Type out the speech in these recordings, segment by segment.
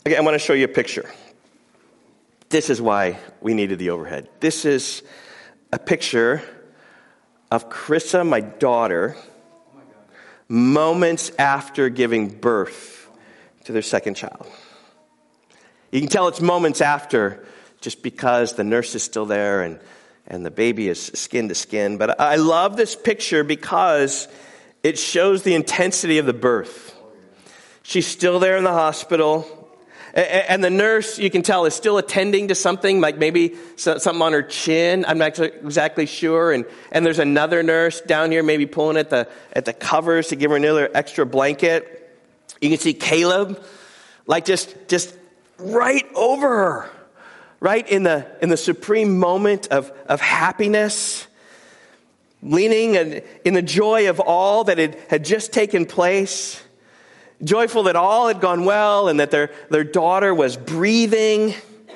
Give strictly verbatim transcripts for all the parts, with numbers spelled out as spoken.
Okay, I want to show you a picture. This is why we needed the overhead. This is a picture of Carissa, my daughter, moments after giving birth to their second child. You can tell it's moments after just because the nurse is still there and, and the baby is skin to skin. But I love this picture because it shows the intensity of the birth. She's still there in the hospital. And the nurse, you can tell, is still attending to something, like maybe something on her chin. I'm not exactly sure. And and there's another nurse down here maybe pulling at the at the covers to give her another extra blanket. You can see Caleb, like just just right over her, right in the in the supreme moment of, of happiness, leaning in, in the joy of all that had, had just taken place. Joyful that all had gone well and that their, their daughter was breathing.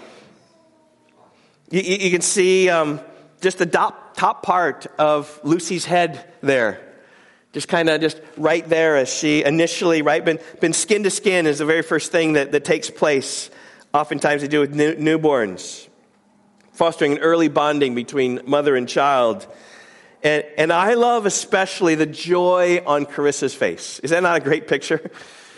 You, you, you can see um, just the top, top part of Lucy's head there. Just kind of just right there as she initially, right, been, been skin to skin is the very first thing that, that takes place, oftentimes to do with new, newborns. Fostering an early bonding between mother and child. And, and I love especially the joy on Carissa's face. Is that not a great picture?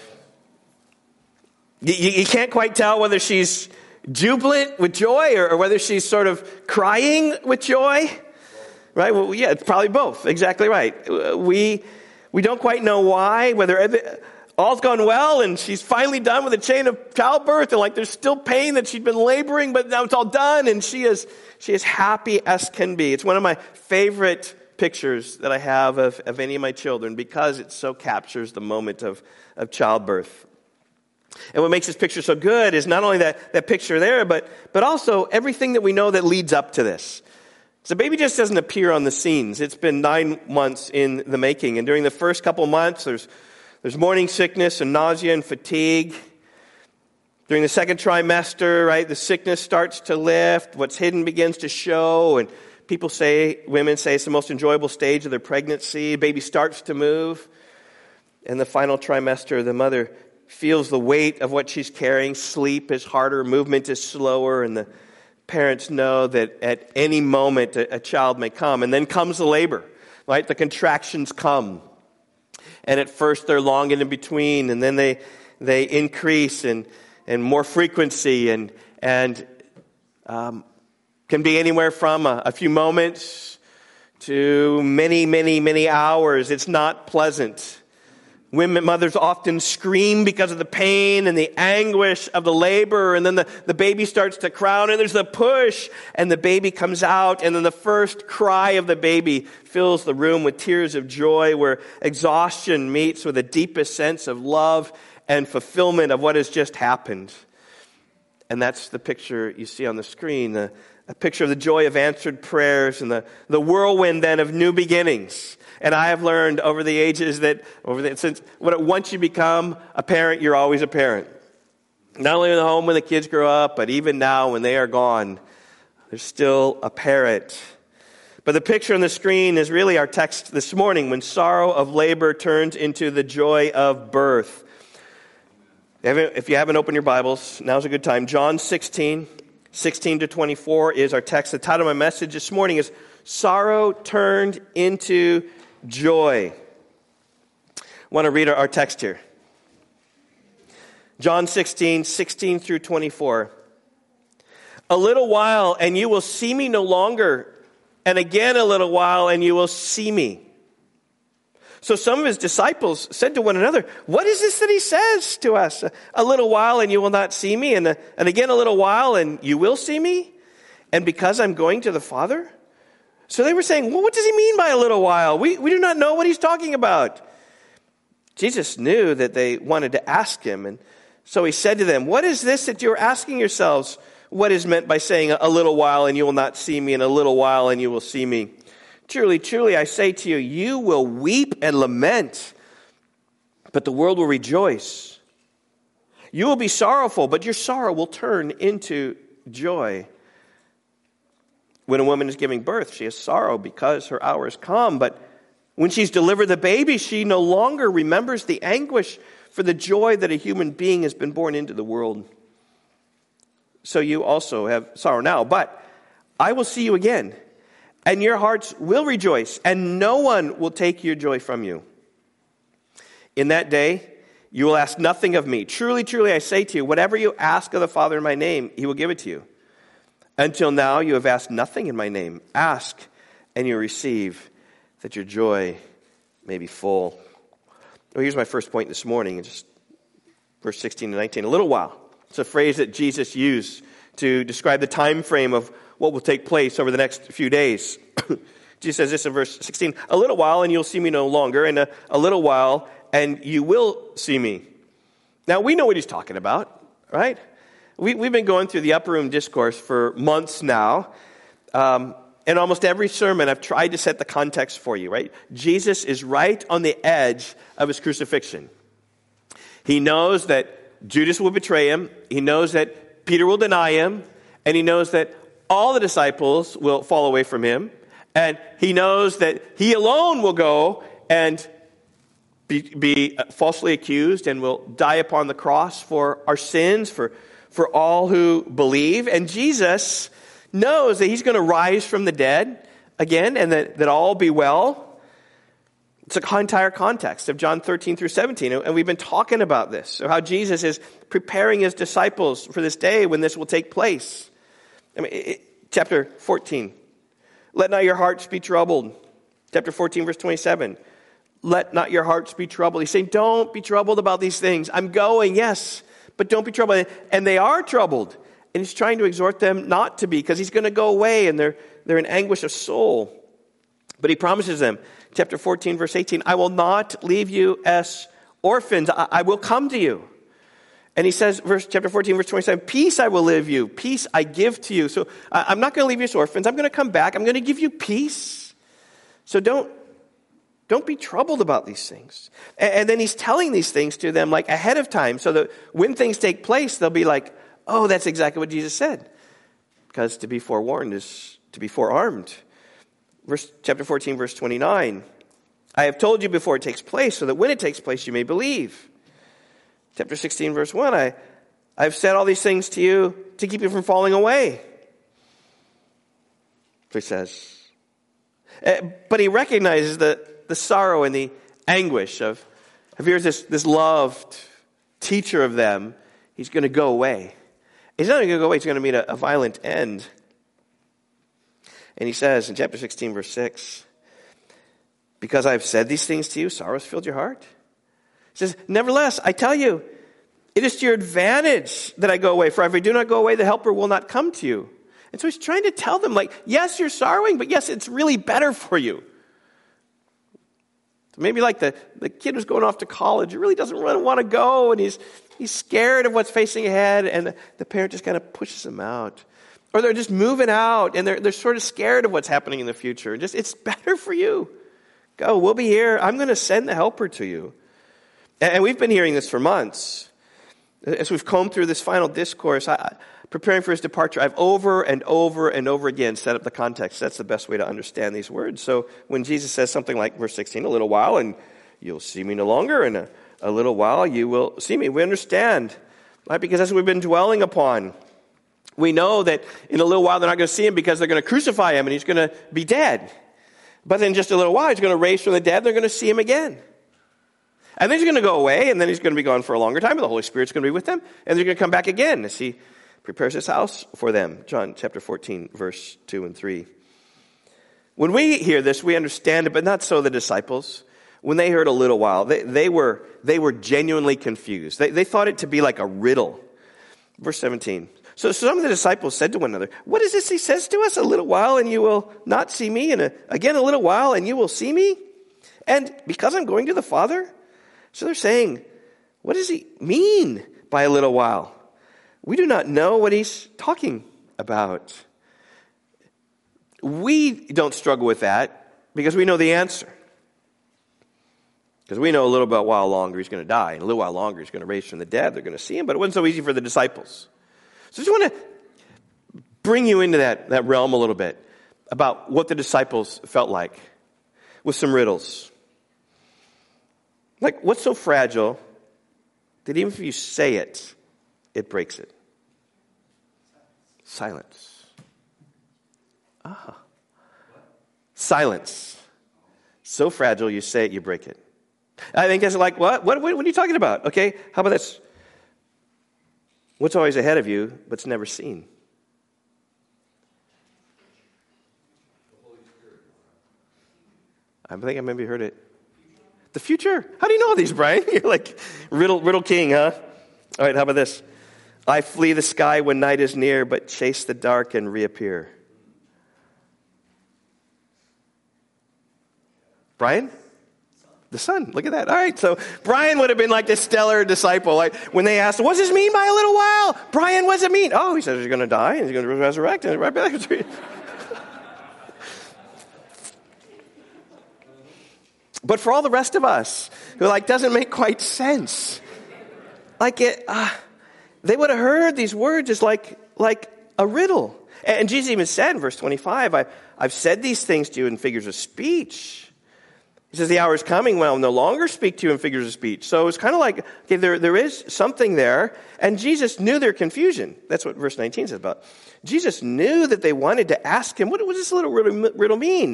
You, you can't quite tell whether she's jubilant with joy or, or whether she's sort of crying with joy. Right? Well, yeah, it's probably both. Exactly right. We we don't quite know why, whether all's gone well and she's finally done with the chain of childbirth and like there's still pain that she'd been laboring, but now it's all done and she is she is happy as can be. It's one of my favorite pictures that I have of, of any of my children because it so captures the moment of, of childbirth. And what makes this picture so good is not only that, that picture there, but, but also everything that we know that leads up to this. So baby just doesn't appear on the scenes. It's been nine months in the making. And during the first couple months, there's, there's morning sickness and nausea and fatigue. During the second trimester, right, the sickness starts to lift. What's hidden begins to show. And people say, women say it's the most enjoyable stage of their pregnancy. Baby starts to move. In the final trimester, the mother feels the weight of what she's carrying. Sleep is harder, movement is slower, and the parents know that at any moment a, a child may come. And then comes the labor, right? The contractions come. And at first they're long and in between, and then they they increase and and more frequency and and um, can be anywhere from a, a few moments to many, many, many hours. It's not pleasant. Women, mothers often scream because of the pain and the anguish of the labor, and then the, the baby starts to cry, and there's a push, and the baby comes out, and then the first cry of the baby fills the room with tears of joy, where exhaustion meets with the deepest sense of love and fulfillment of what has just happened. And that's the picture you see on the screen, the, a picture of the joy of answered prayers and the, the whirlwind then of new beginnings. And I have learned over the ages that over the, since once you become a parent, you're always a parent. Not only in the home when the kids grow up, but even now when they are gone, there's still a parent. But the picture on the screen is really our text this morning, when sorrow of labor turns into the joy of birth. If you haven't opened your Bibles, now's a good time. John sixteen, sixteen to twenty-four is our text. The title of my message this morning is Sorrow Turned into Joy. I want to read our text here. John sixteen, sixteen through twenty-four. A little while and you will see me no longer, and again a little while and you will see me. So some of his disciples said to one another, what is this that he says to us? A little while and you will not see me, and, and again a little while and you will see me? And because I'm going to the Father? So they were saying, well, what does he mean by a little while? We, we do not know what he's talking about. Jesus knew that they wanted to ask him, and so he said to them, what is this that you're asking yourselves? What is meant by saying a little while and you will not see me, and a little while and you will see me? Truly, truly, I say to you, you will weep and lament, but the world will rejoice. You will be sorrowful, but your sorrow will turn into joy. When a woman is giving birth, she has sorrow because her hour has come. But when she's delivered the baby, she no longer remembers the anguish for the joy that a human being has been born into the world. so you also have sorrow now. But I will see you again, and your hearts will rejoice, and no one will take your joy from you. In that day, you will ask nothing of me. Truly, truly, I say to you, whatever you ask of the Father in my name, he will give it to you. Until now, you have asked nothing in my name. Ask, and you receive, that your joy may be full. Well, here's my first point this morning, just verse sixteen and nineteen. A little while. It's a phrase that Jesus used to describe the time frame of what will take place over the next few days. Jesus says this in verse sixteen, a little while, and you'll see me no longer, and a, a little while, and you will see me. Now, we know what he's talking about, right? We, we've been going through the Upper Room Discourse for months now. Um, in almost every sermon, I've tried to set the context for you, right? Jesus is right on the edge of his crucifixion. He knows that Judas will betray him. He knows that Peter will deny him. And he knows that all the disciples will fall away from him. And he knows that he alone will go and Be, be falsely accused and will die upon the cross for our sins, for, for all who believe. And Jesus knows that he's going to rise from the dead again and that, that all will be well. It's the entire context of John thirteen through seventeen. And we've been talking about this, so how Jesus is preparing his disciples for this day when this will take place. I mean, it, chapter fourteen, let not your hearts be troubled. Chapter fourteen, verse twenty-seven. Let not your hearts be troubled. He's saying, don't be troubled about these things. I'm going, yes, but don't be troubled. And they are troubled. And he's trying to exhort them not to be, because he's going to go away and they're, they're in anguish of soul. But he promises them, chapter fourteen, verse eighteen, I will not leave you as orphans. I, I will come to you. And he says, verse chapter fourteen, verse twenty-seven, peace I will leave you. Peace I give to you. So I, I'm not going to leave you as orphans. I'm going to come back. I'm going to give you peace. So don't, Don't be troubled about these things. And then he's telling these things to them like ahead of time so that when things take place, they'll be like, oh, that's exactly what Jesus said. Because to be forewarned is to be forearmed. Verse, chapter fourteen, verse twenty-nine. I have told you before it takes place so that when it takes place, you may believe. Chapter sixteen, verse one. I, I've said all these things to you to keep you from falling away. So he says. But he recognizes that the sorrow and the anguish of, of here's this, this loved teacher of them, he's going to go away. He's not going to go away, he's going to meet a, a violent end. And he says in chapter sixteen, verse six, because I've said these things to you, sorrow has filled your heart. He says, nevertheless, I tell you, it is to your advantage that I go away, for if I do not go away, the helper will not come to you. And so he's trying to tell them, like, yes, you're sorrowing, but yes, it's really better for you. Maybe like the, the kid who's going off to college, he really doesn't really want to go, and he's he's scared of what's facing ahead, and the, the parent just kind of pushes him out. Or they're just moving out, and they're they're sort of scared of what's happening in the future. Just it's better for you. Go, we'll be here. I'm going to send the helper to you. And, and we've been hearing this for months. As we've combed through this final discourse, I, preparing for his departure, I've over and over and over again set up the context. That's the best way to understand these words. So when Jesus says something like verse sixteen, a little while and you'll see me no longer, and a, a little while you will see me. We understand, right? Because that's what we've been dwelling upon. We know that in a little while they're not going to see him because they're going to crucify him and he's going to be dead. But then just a little while he's going to raise from the dead, they're going to see him again. And then he's going to go away, and then he's going to be gone for a longer time, and the Holy Spirit's going to be with them, and they're going to come back again as he prepares his house for them. John chapter fourteen, verse two and three. When we hear this, we understand it, but not so the disciples. When they heard a little while, they, they were they were genuinely confused. They, they thought it to be like a riddle. Verse seventeen. So some of the disciples said to one another, what is this he says to us? A little while, and you will not see me, and a, again a little while, and you will see me? And because I'm going to the Father? So they're saying, what does he mean by a little while? We do not know what he's talking about. We don't struggle with that because we know the answer. Because we know a little bit while longer he's going to die, and a little while longer he's going to raise from the dead. They're going to see him, but it wasn't so easy for the disciples. So I just want to bring you into that, that realm a little bit about what the disciples felt like with some riddles. Like, what's so fragile that even if you say it, it breaks it? Silence. Ah. Silence. So fragile, you say it, you break it. I think it's like, what? What, what? What are you talking about? Okay, how about this? What's always ahead of you, but's never seen? I think I maybe heard it. The future. How do you know these, Brian? You're like riddle, riddle king, huh? All right, how about this? I flee the sky when night is near, but chase the dark and reappear. Brian? The sun. Look at that. All right, so Brian would have been like the stellar disciple. Like when they asked, what does this mean by a little while? Brian, what does it mean? Oh, he says he's going to die and he's going to resurrect and right back. But for all the rest of us, who like doesn't make quite sense, like it, uh, they would have heard these words as like like a riddle. And Jesus even said in verse twenty-five, I, I've said these things to you in figures of speech. He says, the hour is coming when I'll no longer speak to you in figures of speech. So it's kind of like, okay, there, there is something there. And Jesus knew their confusion. That's what verse nineteen says about. Jesus knew that they wanted to ask him, what does this little riddle, riddle mean?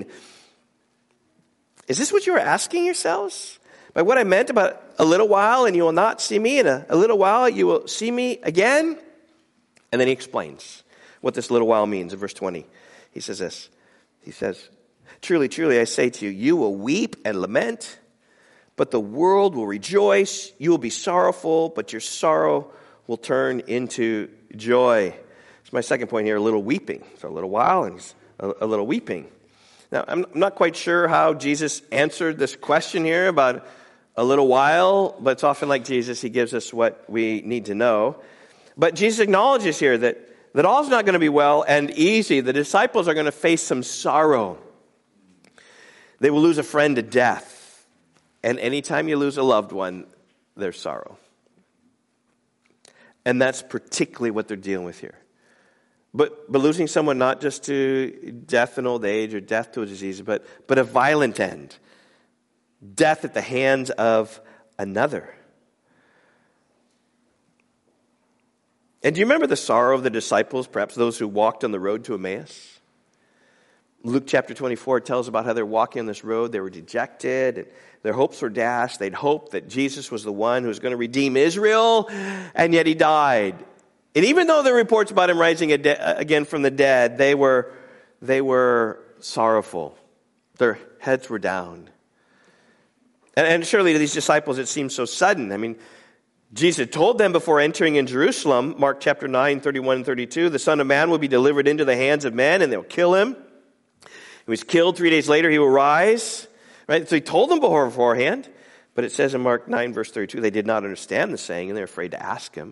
Is this what you were asking yourselves? By what I meant about a little while and you will not see me, and a, a little while you will see me again? And then he explains what this little while means in verse twenty. He says this. He says, truly, truly, I say to you, you will weep and lament, but the world will rejoice. You will be sorrowful, but your sorrow will turn into joy. It's my second point here, a little weeping. So a little while and a, a little weeping. Now, I'm not quite sure how Jesus answered this question here about a little while, but it's often like Jesus, he gives us what we need to know. But Jesus acknowledges here that, that all's not going to be well and easy. The disciples are going to face some sorrow. They will lose a friend to death. And anytime you lose a loved one, there's sorrow. And that's particularly what they're dealing with here. But but losing someone not just to death in old age or death to a disease, but, but a violent end. Death at the hands of another. And do you remember the sorrow of the disciples, perhaps those who walked on the road to Emmaus? Luke chapter twenty-four tells about how they're walking on this road. They were dejected, and their hopes were dashed. They'd hoped that Jesus was the one who was going to redeem Israel, and yet he died. And even though there are reports about him rising again from the dead, they were, they were sorrowful. Their heads were down. And, and surely to these disciples it seemed so sudden. I mean, Jesus had told them before entering in Jerusalem, Mark chapter nine, thirty-one and thirty-two, the Son of Man will be delivered into the hands of men and they'll kill him. He was killed. Three days later he will rise. Right? So he told them beforehand. But it says in Mark nine, verse thirty-two, they did not understand the saying and they're afraid to ask him.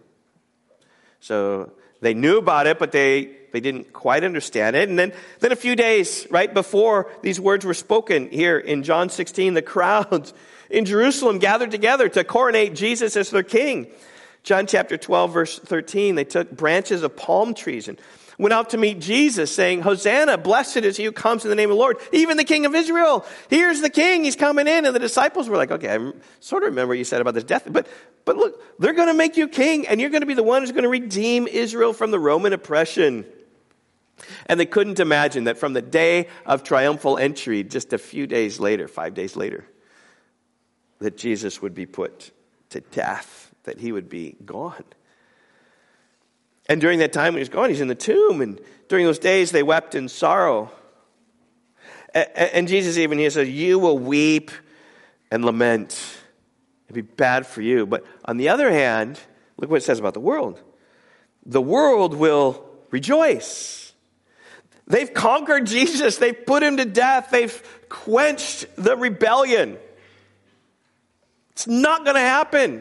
So they knew about it, but they, they didn't quite understand it. And then, then a few days, right, before these words were spoken here in John sixteen, the crowds in Jerusalem gathered together to coronate Jesus as their king. John chapter twelve, verse thirteen, they took branches of palm trees and went out to meet Jesus, saying, Hosanna, blessed is he who comes in the name of the Lord, even the King of Israel. Here's the King, he's coming in. And the disciples were like, okay, I sort of remember what you said about this death. But, but look, they're going to make you king, and you're going to be the one who's going to redeem Israel from the Roman oppression. And they couldn't imagine that from the day of triumphal entry, just a few days later, five days later, that Jesus would be put to death, that he would be gone. And during that time when he's gone, he's in the tomb. And during those days, they wept in sorrow. And Jesus even, he says, you will weep and lament. It'd be bad for you. But on the other hand, look what it says about the world. The world will rejoice. They've conquered Jesus. They've put him to death. They've quenched the rebellion. It's not going to happen.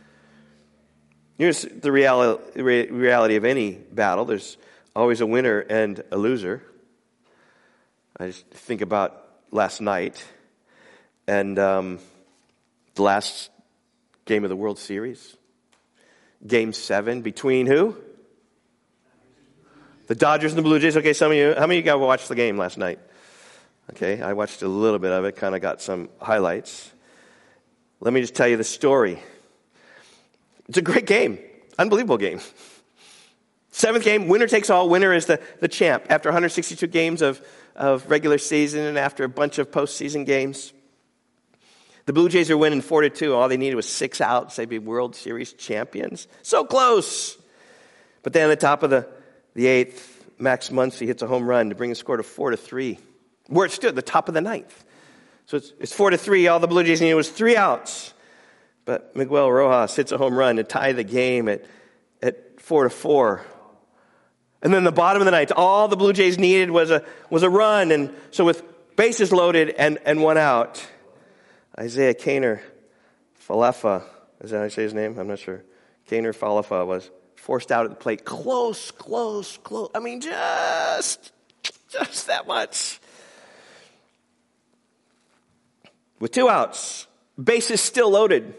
Here's the reality, reality of any battle. There's always a winner and a loser. I just think about last night and um, the last game of the World Series. Game seven between who? The Dodgers and the Blue Jays. Okay, some of you, how many of you guys watched the game last night? Okay, I watched a little bit of it, kind of got some highlights. Let me just tell you the story. It's a great game. Unbelievable game. Seventh game, winner takes all. Winner is the, the champ. After one hundred sixty-two games of, of regular season and after a bunch of postseason games, the Blue Jays are winning four to two. All they needed was six outs. They'd be World Series champions. So close. But then at the top of the, the eighth, Max Muncy hits a home run to bring the score to four to three. Where it stood, the top of the ninth. So it's, it's four to three. All the Blue Jays needed was three outs. But Miguel Rojas hits a home run to tie the game at, at four to four. And then the bottom of the ninth, all the Blue Jays needed was a was a run. And so with bases loaded and, and one out, Isaiah Kaner Falefa, is that how I say his name? I'm not sure. Kaner Falefa was forced out at the plate. Close, close, close. I mean, just, just that much. With two outs, bases still loaded,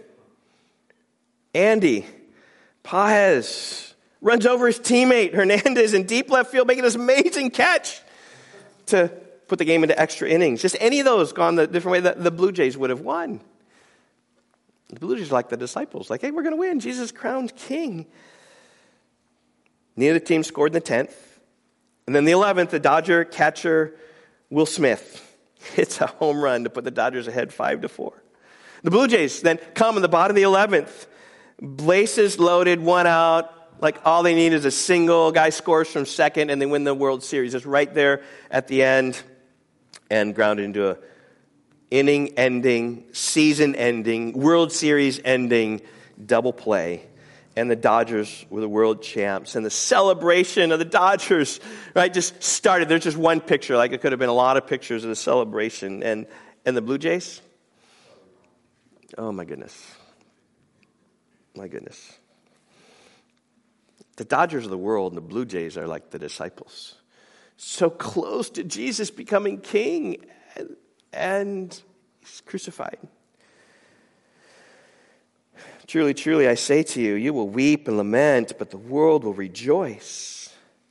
Andy Paez runs over his teammate Hernandez in deep left field, making this amazing catch to put the game into extra innings. Just any of those gone the different way that the Blue Jays would have won. The Blue Jays are like the disciples, like, hey, we're going to win. Jesus crowned king. Neither team scored in the tenth. And then the eleventh, the Dodger catcher Will Smith hits a home run to put the Dodgers ahead five to four. The Blue Jays then come in the bottom of the eleventh. Bases loaded, one out. Like all they need is a single. Guy scores from second and they win the World Series. It's right there at the end and grounded into a inning-ending, season-ending, World Series-ending double play. And the Dodgers were the world champs. And the celebration of the Dodgers, right, just started. There's just one picture. Like it could have been a lot of pictures of the celebration. And, and the Blue Jays? Oh, my goodness. My goodness. The Dodgers of the world and the Blue Jays are like the disciples. So close to Jesus becoming king. And, and he's crucified. Truly, truly, I say to you, you will weep and lament, but the world will rejoice.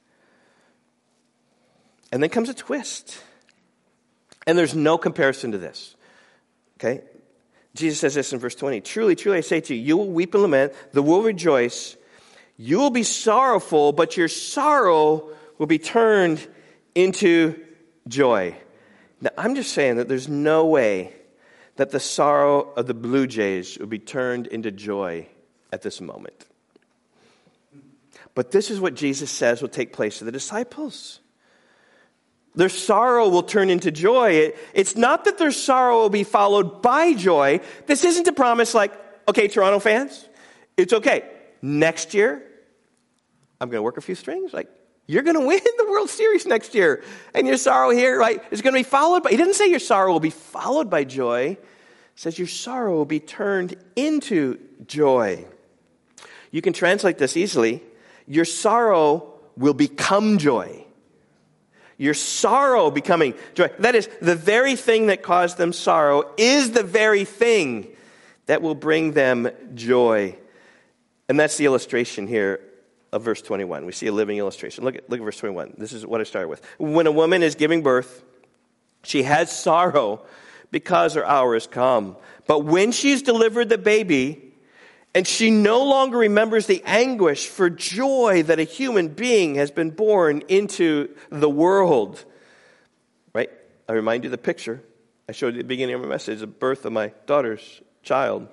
And then comes a twist. And there's no comparison to this. Okay? Jesus says this in verse twenty. Truly, truly, I say to you, you will weep and lament, the world will rejoice. You will be sorrowful, but your sorrow will be turned into joy. Now, I'm just saying that there's no way that the sorrow of the Blue Jays would be turned into joy at this moment. But this is what Jesus says will take place to the disciples. Their sorrow will turn into joy. It, it's not that their sorrow will be followed by joy. This isn't a promise like, okay, Toronto fans, it's okay. Next year, I'm going to work a few strings. Like, you're going to win the World Series next year. And your sorrow here, right, is going to be followed by, he didn't say your sorrow will be followed by joy. He says your sorrow will be turned into joy. You can translate this easily. Your sorrow will become joy. Your sorrow becoming joy. That is, the very thing that caused them sorrow is the very thing that will bring them joy. And that's the illustration here of verse twenty-one. We see a living illustration. Look at, look at verse twenty-one. This is what I started with. When a woman is giving birth, she has sorrow because her hour has come. But when she's delivered the baby, and she no longer remembers the anguish for joy that a human being has been born into the world. Right? I remind you of the picture I showed you at the beginning of my message, the birth of my daughter's child.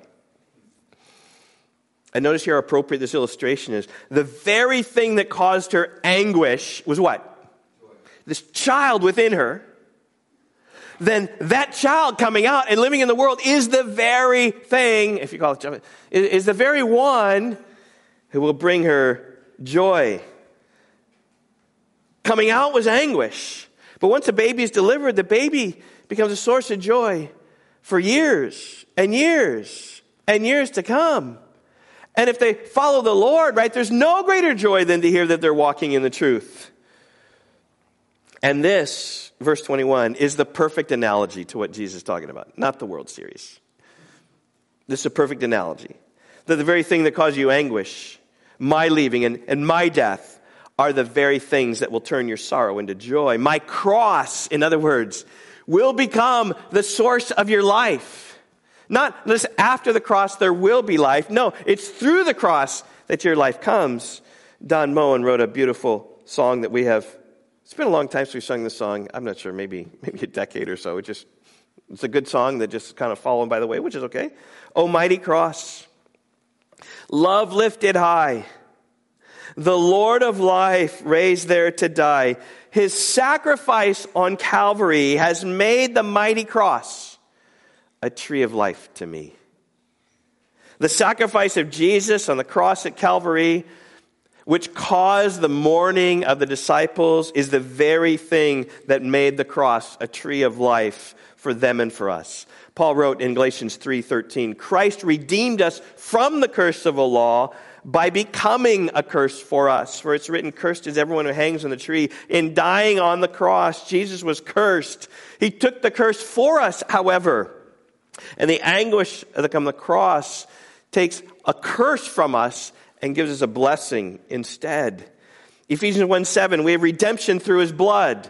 I notice here how appropriate this illustration is. The very thing that caused her anguish was what? This child within her. Then that child coming out and living in the world is the very thing, if you call it, is the very one who will bring her joy. Coming out was anguish. But once a baby is delivered, the baby becomes a source of joy for years and years and years to come. And if they follow the Lord, right, there's no greater joy than to hear that they're walking in the truth. And this, verse twenty-one, is the perfect analogy to what Jesus is talking about, not the World Series. This is a perfect analogy. That the very thing that caused you anguish, my leaving and, and my death, are the very things that will turn your sorrow into joy. My cross, in other words, will become the source of your life. Not this after the cross there will be life. No, it's through the cross that your life comes. Don Moen wrote a beautiful song that we have. It's been a long time since we've sung this song. I'm not sure, maybe maybe a decade or so. It just it's a good song that just kind of fallen by the way, which is okay. O mighty cross, love lifted high, the Lord of life raised there to die. His sacrifice on Calvary has made the mighty cross a tree of life to me. The sacrifice of Jesus on the cross at Calvary, which caused the mourning of the disciples, is the very thing that made the cross a tree of life for them and for us. Paul wrote in Galatians three thirteen, Christ redeemed us from the curse of the law by becoming a curse for us. For it's written, cursed is everyone who hangs on the tree. In dying on the cross, Jesus was cursed. He took the curse for us, however. And the anguish that on the cross takes a curse from us and gives us a blessing instead. Ephesians one seven, we have redemption through his blood.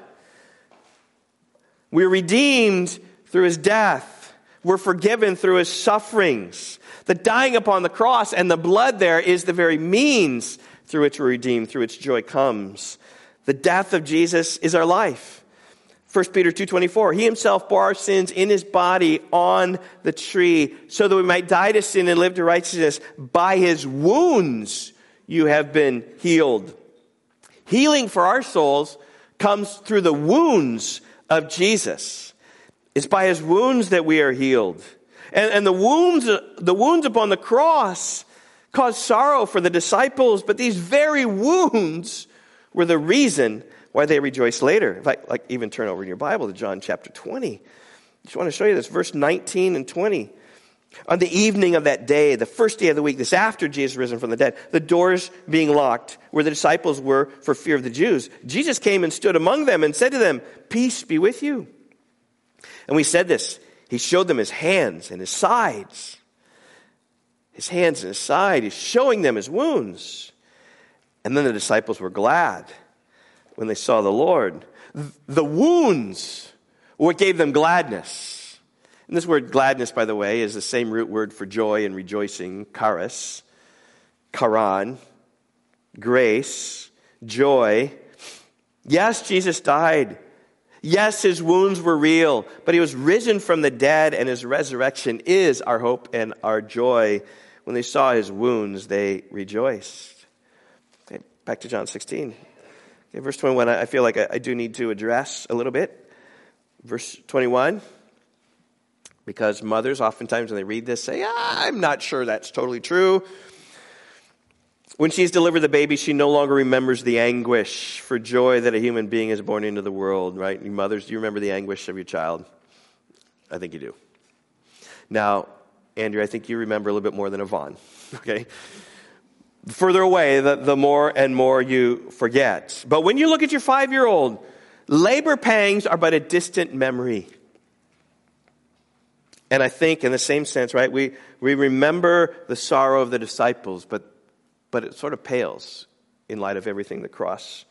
We're redeemed through his death. We're forgiven through his sufferings. The dying upon the cross and the blood there is the very means through which we're redeemed, through which joy comes. The death of Jesus is our life. First Peter two twenty-four, he himself bore our sins in his body on the tree so that we might die to sin and live to righteousness. By his wounds you have been healed. Healing for our souls comes through the wounds of Jesus. It's by his wounds that we are healed. And, and the wounds, the wounds upon the cross caused sorrow for the disciples, but these very wounds were the reason why they rejoiced later. In fact, like even turn over in your Bible to John chapter twenty. I just want to show you this, verse nineteen and twenty. On the evening of that day, the first day of the week, this after Jesus risen from the dead, the doors being locked where the disciples were for fear of the Jews, Jesus came and stood among them and said to them, peace be with you. And we said this, he showed them his hands and his sides. His hands and his side, he's showing them his wounds. And then the disciples were glad when they saw the Lord. The wounds were what gave them gladness. And this word gladness, by the way, is the same root word for joy and rejoicing, charis, charan, grace, joy. Yes, Jesus died. Yes, his wounds were real, but he was risen from the dead, and his resurrection is our hope and our joy. When they saw his wounds, they rejoiced. Okay, back to John sixteen. Okay, verse twenty-one, I feel like I, I do need to address a little bit. Verse twenty-one. Because mothers, oftentimes when they read this, say, ah, I'm not sure that's totally true. When she's delivered the baby, she no longer remembers the anguish for joy that a human being is born into the world, right? You mothers, do you remember the anguish of your child? I think you do. Now, Andrew, I think you remember a little bit more than Yvonne, okay? The further away, the, the more and more you forget. But when you look at your five-year-old, labor pangs are but a distant memory. And I think in the same sense, right, we, we remember the sorrow of the disciples, but, but it sort of pales in light of everything the cross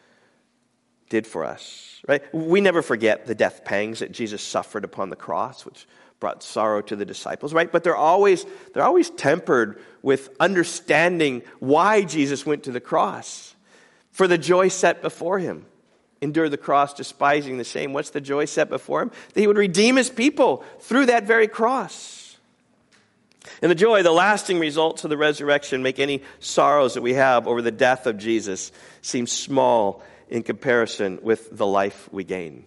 did for us, right? We never forget the death pangs that Jesus suffered upon the cross, which brought sorrow to the disciples, right? But they're always, they're always tempered with understanding why Jesus went to the cross, for the joy set before him. Endure the cross, despising the shame. What's the joy set before him? That he would redeem his people through that very cross. And the joy, the lasting results of the resurrection make any sorrows that we have over the death of Jesus seem small in comparison with the life we gain.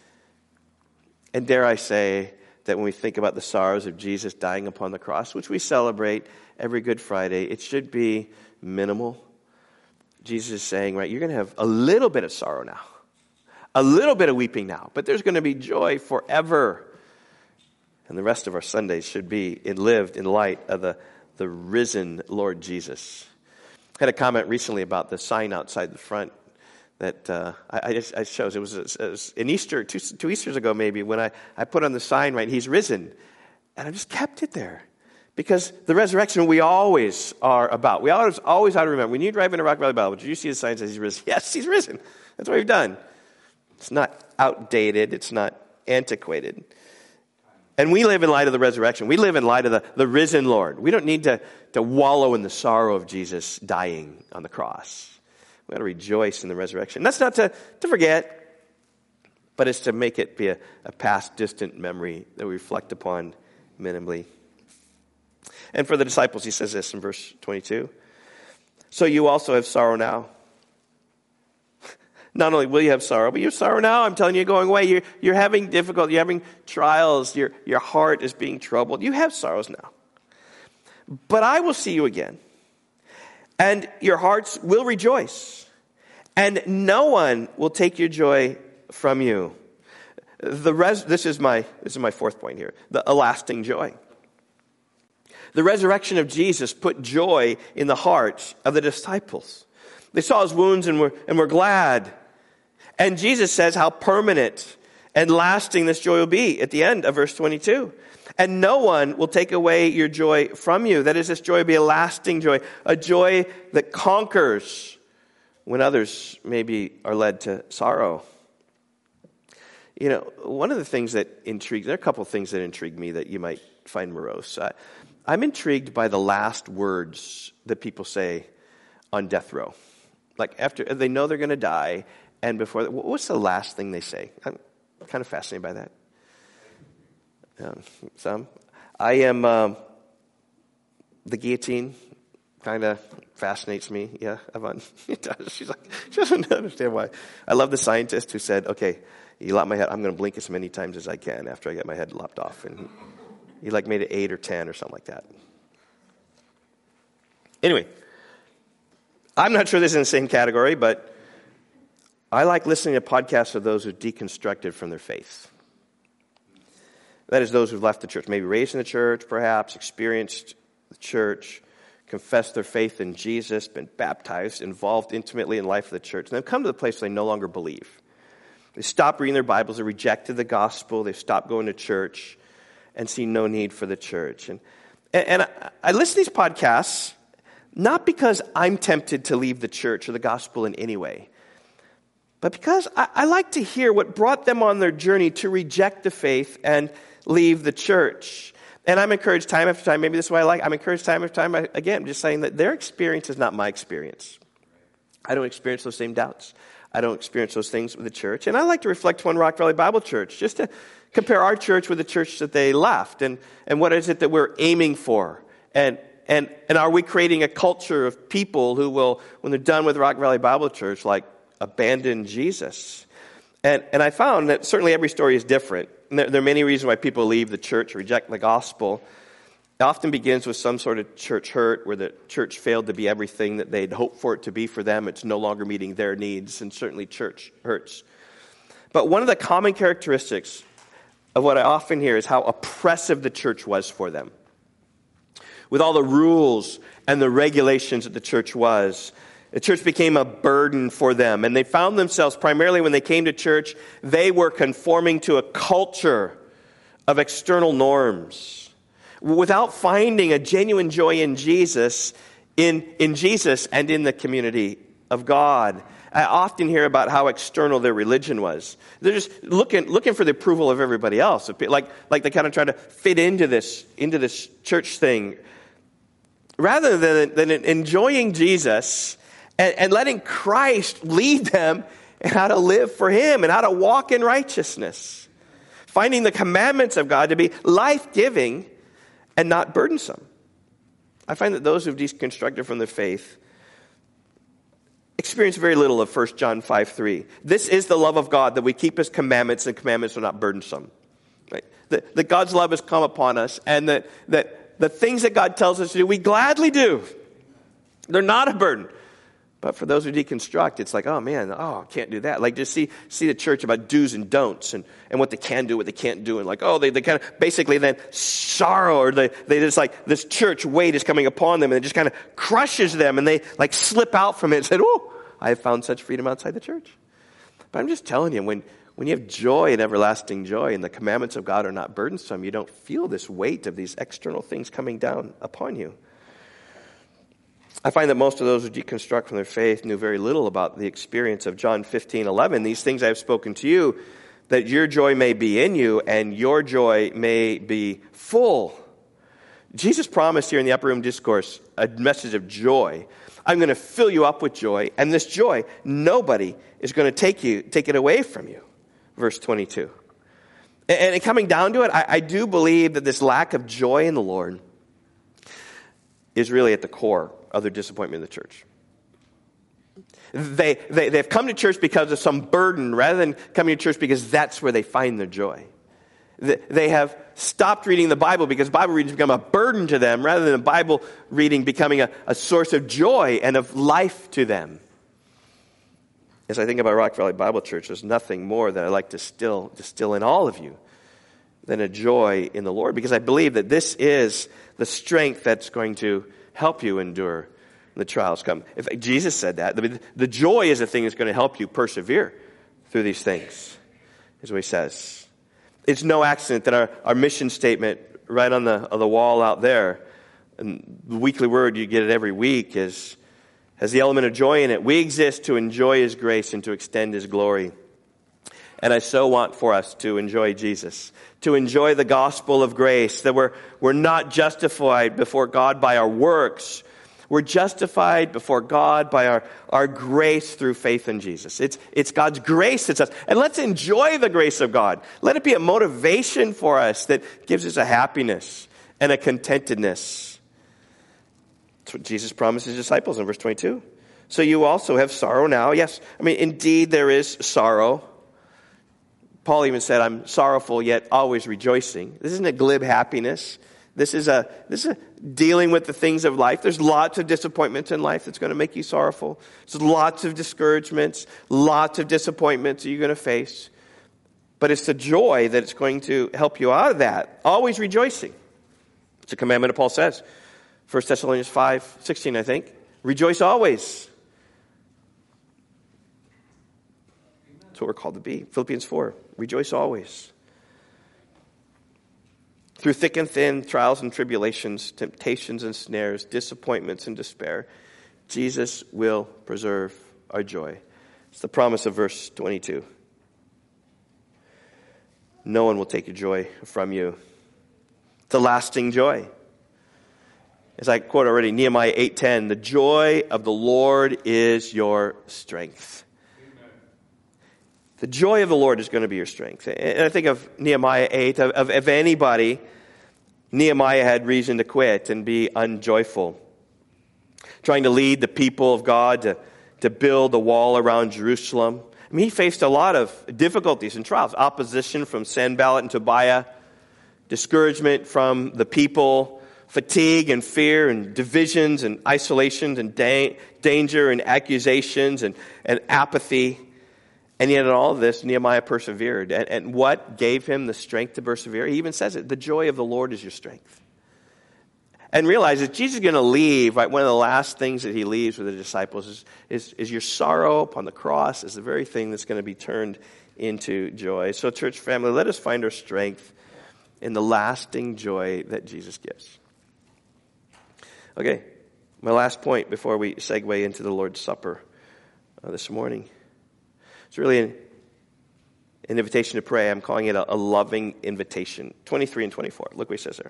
And dare I say that when we think about the sorrows of Jesus dying upon the cross, which we celebrate every Good Friday, it should be minimal. Jesus is saying, right, you're going to have a little bit of sorrow now. A little bit of weeping now, but there's going to be joy forever. And the rest of our Sundays should be in, lived in light of the, the risen Lord Jesus. I had a comment recently about the sign outside the front that uh, I, I just I chose. It was, it was an Easter, two, two Easters ago maybe, when I, I put on the sign, right, he's risen. And I just kept it there. Because the resurrection we always are about. We always, always ought to remember. When you drive into Rock Valley Bible, did you see the sign that says he's risen? Yes, he's risen. That's what we've done. It's not outdated. It's not antiquated. And we live in light of the resurrection. We live in light of the, the risen Lord. We don't need to, to wallow in the sorrow of Jesus dying on the cross. We got to rejoice in the resurrection. That's not to, to forget, but it's to make it be a, a past, distant memory that we reflect upon minimally. And for the disciples, he says this in verse twenty-two. So you also have sorrow now. Not only will you have sorrow, but you have sorrow now. I'm telling you, going away. You're, you're having difficulty. You're having trials. Your, your heart is being troubled. You have sorrows now. But I will see you again. And your hearts will rejoice. And no one will take your joy from you. The res, this is my this is my fourth point here. The a lasting joy. The resurrection of Jesus put joy in the hearts of the disciples. They saw his wounds and were and were glad. And Jesus says how permanent and lasting this joy will be at the end of verse twenty-two. And no one will take away your joy from you. That is, this joy will be a lasting joy, a joy that conquers when others maybe are led to sorrow. You know, one of the things that intrigues, there are a couple of things that intrigue me that you might find morose. Uh, I'm intrigued by the last words that people say on death row. Like after they know they're going to die, and before, what's the last thing they say? I'm kind of fascinated by that. Um, some, I am um, the guillotine. Kind of fascinates me. Yeah, Yvonne. It does. She's like, she doesn't understand why. I love the scientist who said, "Okay, you lop my head. I'm going to blink as many times as I can after I get my head lopped off." And he, he like made it eight or ten or something like that. Anyway, I'm not sure this is in the same category, but I like listening to podcasts of those who deconstructed from their faith. That is, those who've left the church, maybe raised in the church, perhaps experienced the church, confessed their faith in Jesus, been baptized, involved intimately in the life of the church, and they've come to the place where they no longer believe. They stopped reading their Bibles, they rejected the gospel, they've stopped going to church, and see no need for the church. And, and I, I listen to these podcasts not because I'm tempted to leave the church or the gospel in any way, but because I, I like to hear what brought them on their journey to reject the faith and leave the church. And I'm encouraged time after time, maybe this is why I like, I'm encouraged time after time, again, just saying that their experience is not my experience. I don't experience those same doubts. I don't experience those things with the church. And I like to reflect upon Rock Valley Bible Church, just to compare our church with the church that they left, and, and what is it that we're aiming for. And, and, and are we creating a culture of people who will, when they're done with Rock Valley Bible Church, like abandon Jesus? And, and I found that certainly every story is different. And there, there are many reasons why people leave the church, reject the gospel. It often begins with some sort of church hurt, where the church failed to be everything that they'd hoped for it to be for them. It's no longer meeting their needs, and certainly church hurts. But one of the common characteristics of what I often hear is how oppressive the church was for them. With all the rules and the regulations that the church was, the church became a burden for them. And they found themselves, primarily when they came to church, they were conforming to a culture of external norms, without finding a genuine joy in Jesus, in, in Jesus and in the community of God. I often hear about how external their religion was. They're just looking looking for the approval of everybody else. Like, like they kind of try to fit into this, into this church thing. Rather than, than enjoying Jesus and, and letting Christ lead them in how to live for Him and how to walk in righteousness. Finding the commandments of God to be life-giving and not burdensome. I find that those who've deconstructed from the faith experience very little of First John five three. This is the love of God, that we keep His commandments, and commandments are not burdensome. Right? That, that God's love has come upon us, and that, that the things that God tells us to do, we gladly do. They're not a burden. But for those who deconstruct, it's like, oh man, oh, I can't do that. Like just see see the church about do's and don'ts, and, and what they can do, what they can't do, and like, oh, they, they kind of basically then sorrow, or they, they just like, this church weight is coming upon them, and it just kind of crushes them, and they like slip out from it and said, oh, I have found such freedom outside the church. But I'm just telling you, when, when you have joy and everlasting joy, and the commandments of God are not burdensome, you don't feel this weight of these external things coming down upon you. I find that most of those who deconstruct from their faith knew very little about the experience of John fifteen eleven. These things I have spoken to you, that your joy may be in you and your joy may be full. Jesus promised here in the upper room discourse a message of joy. I'm going to fill you up with joy, and this joy, nobody is going to take you, take it away from you. Verse twenty-two. And, and coming down to it, I, I do believe that this lack of joy in the Lord is really at the core of their disappointment in the church. They, they, they've come to church because of some burden rather than coming to church because that's where they find their joy. They have stopped reading the Bible because Bible reading has become a burden to them rather than Bible reading becoming a, a source of joy and of life to them. As I think about Rock Valley Bible Church, there's nothing more that I like to distill, distill in all of you than a joy in the Lord, because I believe that this is the strength that's going to help you endure when the trials come. If Jesus said that, the, the joy is the thing that's going to help you persevere through these things, is what he says. It's no accident that our, our mission statement right on the on the wall out there, and the weekly word, you get it every week, is has the element of joy in it. We exist to enjoy his grace and to extend his glory. And I so want for us to enjoy Jesus, to enjoy the gospel of grace, that we're, we're not justified before God by our works. We're justified before God by our, our grace through faith in Jesus. It's, it's God's grace that's us. And let's enjoy the grace of God. Let it be a motivation for us that gives us a happiness and a contentedness. That's what Jesus promised his disciples in verse twenty-two. So you also have sorrow now. Yes, I mean, indeed there is sorrow. Paul even said, I'm sorrowful yet always rejoicing. This isn't a glib happiness. This is a this is a dealing with the things of life. There's lots of disappointments in life that's going to make you sorrowful. There's lots of discouragements, lots of disappointments that you're going to face. But it's the joy that's going to help you out of that. Always rejoicing. It's a commandment that Paul says. First Thessalonians five sixteen, I think. Rejoice always. That's what we're called to be. Philippians four. Rejoice always. Through thick and thin, trials and tribulations, temptations and snares, disappointments and despair, Jesus will preserve our joy. It's the promise of verse twenty-two. No one will take your joy from you. It's a lasting joy. As I quote already, Nehemiah eight ten, the joy of the Lord is your strength. Amen. The joy of the Lord is going to be your strength. And I think of Nehemiah eight, of, of, of anybody, Nehemiah had reason to quit and be unjoyful. Trying to lead the people of God to, to build the wall around Jerusalem. I mean, he faced a lot of difficulties and trials. Opposition from Sanballat and Tobiah. Discouragement from the people. Fatigue and fear and divisions and isolations and da- danger and accusations and, and apathy. And yet in all of this, Nehemiah persevered. And, and what gave him the strength to persevere? He even says it, the joy of the Lord is your strength. And realize that Jesus is going to leave, right? One of the last things that he leaves with the disciples is, is, is your sorrow upon the cross is the very thing that's going to be turned into joy. So church family, let us find our strength in the lasting joy that Jesus gives. Okay, my last point before we segue into the Lord's Supper uh, this morning. It's really an, an invitation to pray. I'm calling it a, a loving invitation. twenty-three and twenty-four. Look what he says there.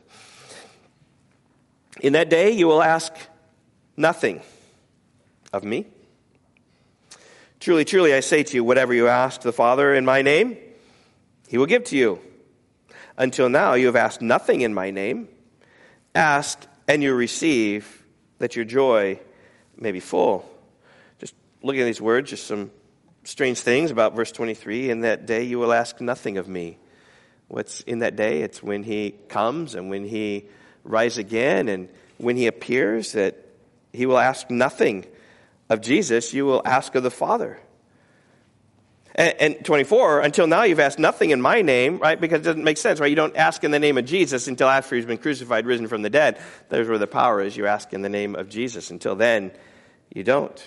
In that day you will ask nothing of me. Truly, truly, I say to you, whatever you ask the Father in my name, he will give to you. Until now you have asked nothing in my name. Ask and you receive, that your joy may be full. Just looking at these words, just some strange things about verse twenty-three. In that day you will ask nothing of me. What's in that day? It's when he comes and when he rises again and when he appears, that he will ask nothing of Jesus. You will ask of the Father. And, and twenty-four, until now you've asked nothing in my name, right? Because it doesn't make sense, right? You don't ask in the name of Jesus until after he's been crucified, risen from the dead. There's where the power is. You ask in the name of Jesus. Until then, you don't.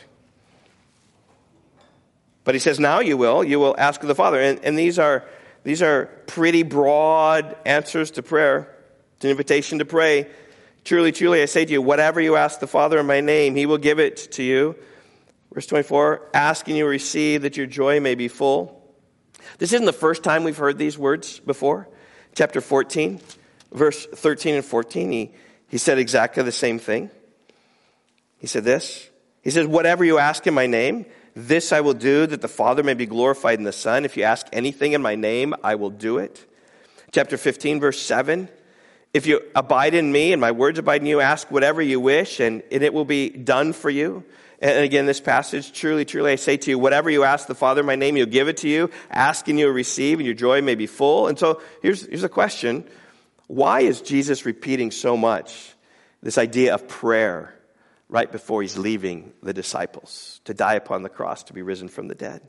But he says, now you will. You will ask of the Father. And, and these are these are pretty broad answers to prayer. It's an invitation to pray. Truly, truly, I say to you, whatever you ask the Father in my name, he will give it to you. Verse twenty-four, ask and you receive that your joy may be full. This isn't the first time we've heard these words before. Chapter fourteen, verse thirteen and fourteen, he, he said exactly the same thing. He said this. He says, whatever you ask in my name, this I will do, that the Father may be glorified in the Son. If you ask anything in my name, I will do it. Chapter fifteen, verse seven. If you abide in me and my words abide in you, ask whatever you wish, and, and it will be done for you. And again, this passage, truly, truly, I say to you, whatever you ask the Father in my name, he'll give it to you. Ask and you'll receive, and your joy may be full. And so here's, here's a question. Why is Jesus repeating so much this idea of prayer right before he's leaving the disciples to die upon the cross, to be risen from the dead?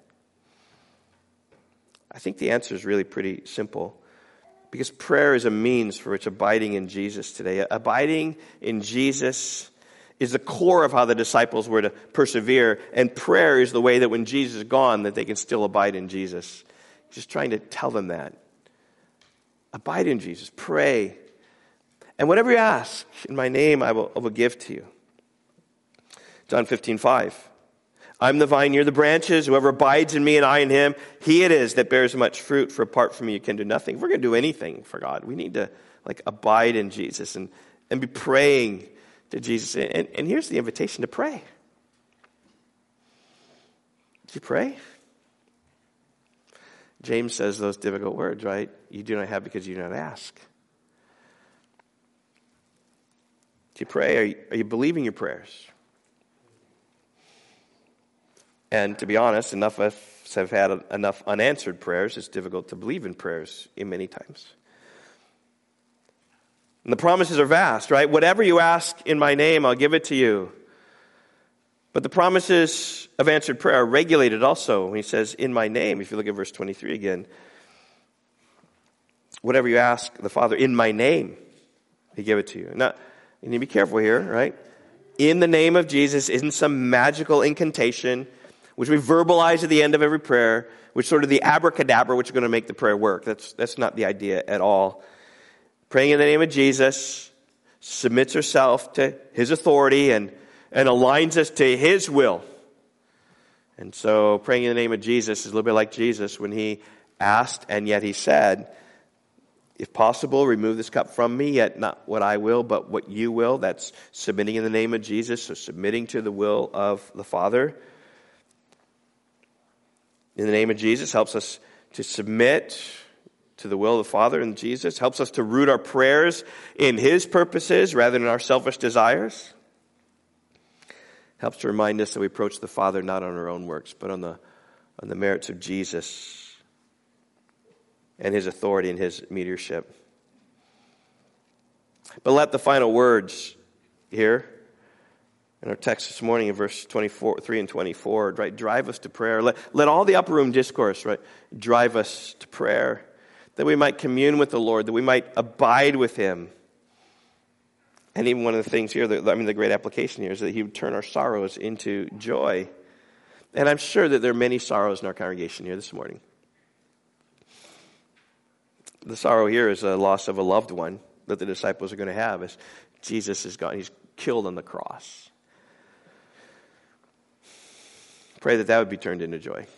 I think the answer is really pretty simple. Because prayer is a means for which abiding in Jesus today. Abiding in Jesus is the core of how the disciples were to persevere. And prayer is the way that when Jesus is gone, that they can still abide in Jesus. He's just trying to tell them that. Abide in Jesus. Pray. And whatever you ask in my name, I will, I will give to you. John fifteen five. I'm the vine, you're the branches. Whoever abides in me and I in him, he it is that bears much fruit. For apart from me, you can do nothing. If we're going to do anything for God, we need to like abide in Jesus and, and be praying to Jesus. And, and here's the invitation to pray. Do you pray? James says those difficult words, right? You do not have because you do not ask. Do you pray? Are you, are you believing your prayers? And to be honest, enough of us have had enough unanswered prayers. It's difficult to believe in prayers in many times. And the promises are vast, right? Whatever you ask in my name, I'll give it to you. But the promises of answered prayer are regulated also. When he says, in my name, if you look at verse twenty-three again, whatever you ask the Father in my name, he give it to you. Now, you need to be careful here, right? In the name of Jesus isn't some magical incantation which we verbalize at the end of every prayer, which sort of the abracadabra, which is going to make the prayer work. That's, that's not the idea at all. Praying in the name of Jesus submits herself to his authority and, and aligns us to his will. And so praying in the name of Jesus is a little bit like Jesus when he asked and yet he said, if possible, remove this cup from me, yet not what I will, but what you will. That's submitting in the name of Jesus, so submitting to the will of the Father. In the name of Jesus helps us to submit to the will of the Father in Jesus, helps us to root our prayers in his purposes rather than our selfish desires. Helps to remind us that we approach the Father not on our own works, but on the, on the merits of Jesus and his authority and his mediumship. But let the final words here in our text this morning in verse twenty-four, three and twenty-four, right, drive us to prayer. Let, let all the upper room discourse, right, drive us to prayer, that we might commune with the Lord, that we might abide with him. And even one of the things here, that, I mean, the great application here is that he would turn our sorrows into joy. And I'm sure that there are many sorrows in our congregation here this morning. The sorrow here is a loss of a loved one that the disciples are going to have as Jesus is gone. He's killed on the cross. Pray that that would be turned into joy.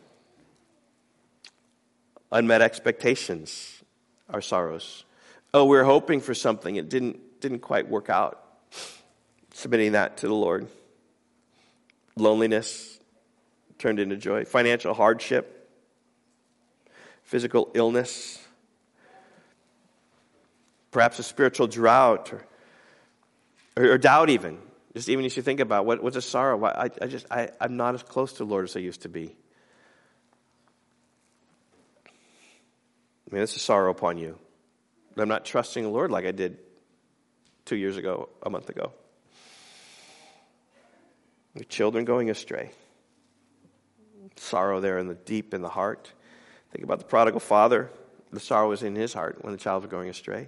Unmet expectations are sorrows. Oh, we're hoping for something. It didn't didn't quite work out. Submitting that to the Lord. Loneliness turned into joy. Financial hardship. Physical illness. Perhaps a spiritual drought or, or, or doubt even. Just even as you think about what, what's a sorrow. I, I just, I, I'm not as close to the Lord as I used to be. I mean, it's a sorrow upon you. I'm not trusting the Lord like I did two years ago, a month ago. The children going astray. Sorrow there in the deep in the heart. Think about the prodigal father. The sorrow was in his heart when the child was going astray.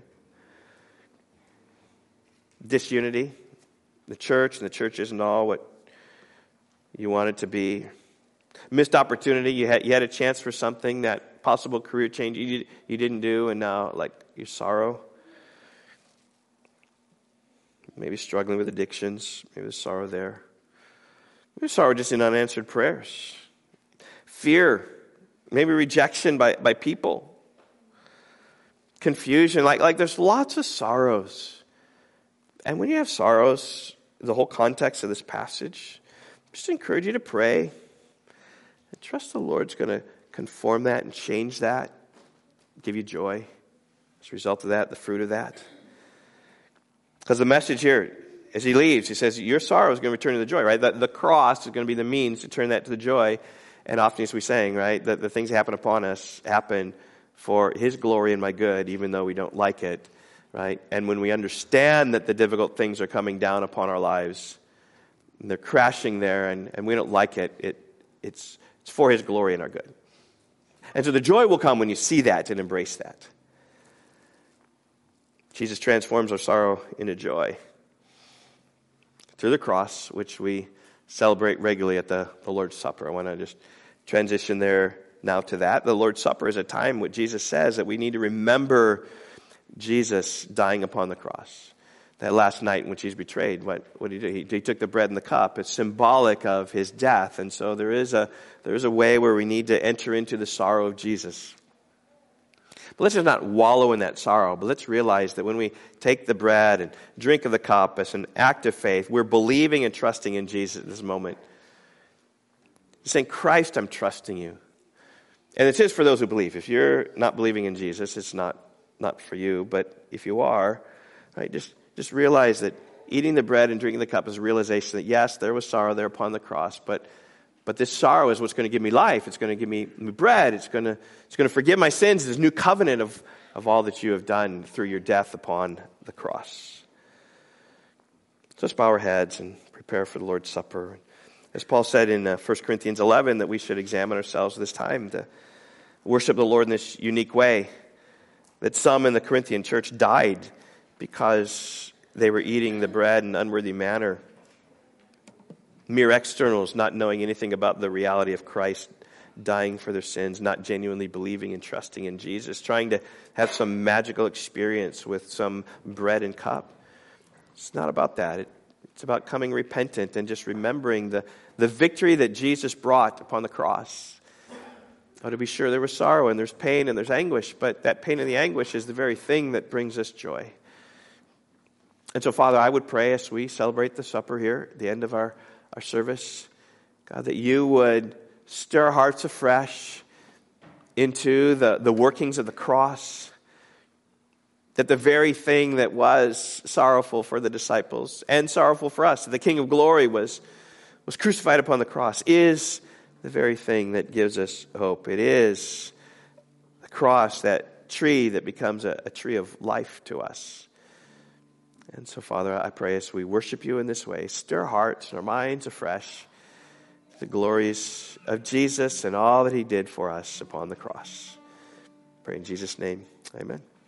Disunity. The church, and the church isn't all what you want it to be. Missed opportunity. You had you had a chance for something, that possible career change you you didn't do, and now like your sorrow. Maybe struggling with addictions. Maybe there's sorrow there. Maybe sorrow just in unanswered prayers. Fear. Maybe rejection by, by people. Confusion. Like, like there's lots of sorrows And when you have sorrows, the whole context of this passage, just encourage you to pray and trust the Lord's going to conform that and change that, give you joy as a result of that, the fruit of that. Because the message here, as he leaves, he says, your sorrow is going to return to the joy, right? The, the cross is going to be the means to turn that to the joy. And often, as we sang, right, that the things that happen upon us happen for his glory and my good, even though we don't like it, right? And when we understand that the difficult things are coming down upon our lives, and they're crashing there, and, and we don't like it, it it's, it's for his glory and our good. And so the joy will come when you see that and embrace that. Jesus transforms our sorrow into joy through the cross, which we celebrate regularly at the, the Lord's Supper. I want to just transition there now to that. The Lord's Supper is a time what Jesus says that we need to remember Jesus dying upon the cross. That last night in which he's betrayed, what, what did he do? He, he took the bread and the cup. It's symbolic of his death. And so there is a there is a way where we need to enter into the sorrow of Jesus. But let's just not wallow in that sorrow, but let's realize that when we take the bread and drink of the cup as an act of faith, we're believing and trusting in Jesus at this moment. He's saying, Christ, I'm trusting you. And it is for those who believe. If you're not believing in Jesus, it's not, not for you. But if you are, right, just, just realize that eating the bread and drinking the cup is a realization that, yes, there was sorrow there upon the cross, but But this sorrow is what's going to give me life. It's going to give me bread. It's going to, it's going to forgive my sins. This new covenant of, of all that you have done through your death upon the cross. So let's bow our heads and prepare for the Lord's Supper. As Paul said in uh, First Corinthians eleven, that we should examine ourselves at this time to worship the Lord in this unique way. That some in the Corinthian church died because they were eating the bread in an unworthy manner. Mere externals, not knowing anything about the reality of Christ dying for their sins, not genuinely believing and trusting in Jesus, trying to have some magical experience with some bread and cup. It's not about that. It, it's about coming repentant and just remembering the, the victory that Jesus brought upon the cross. Oh, to be sure, there was sorrow and there's pain and there's anguish, but that pain and the anguish is the very thing that brings us joy. And so, Father, I would pray as we celebrate the supper here at the end of our our service, God, that you would stir our hearts afresh into the, the workings of the cross, that the very thing that was sorrowful for the disciples and sorrowful for us, that the King of Glory was, was crucified upon the cross, is the very thing that gives us hope. It is the cross, that tree that becomes a, a tree of life to us. And so, Father, I pray as we worship you in this way, stir our hearts and our minds afresh to the glories of Jesus and all that he did for us upon the cross. Pray in Jesus' name. Amen.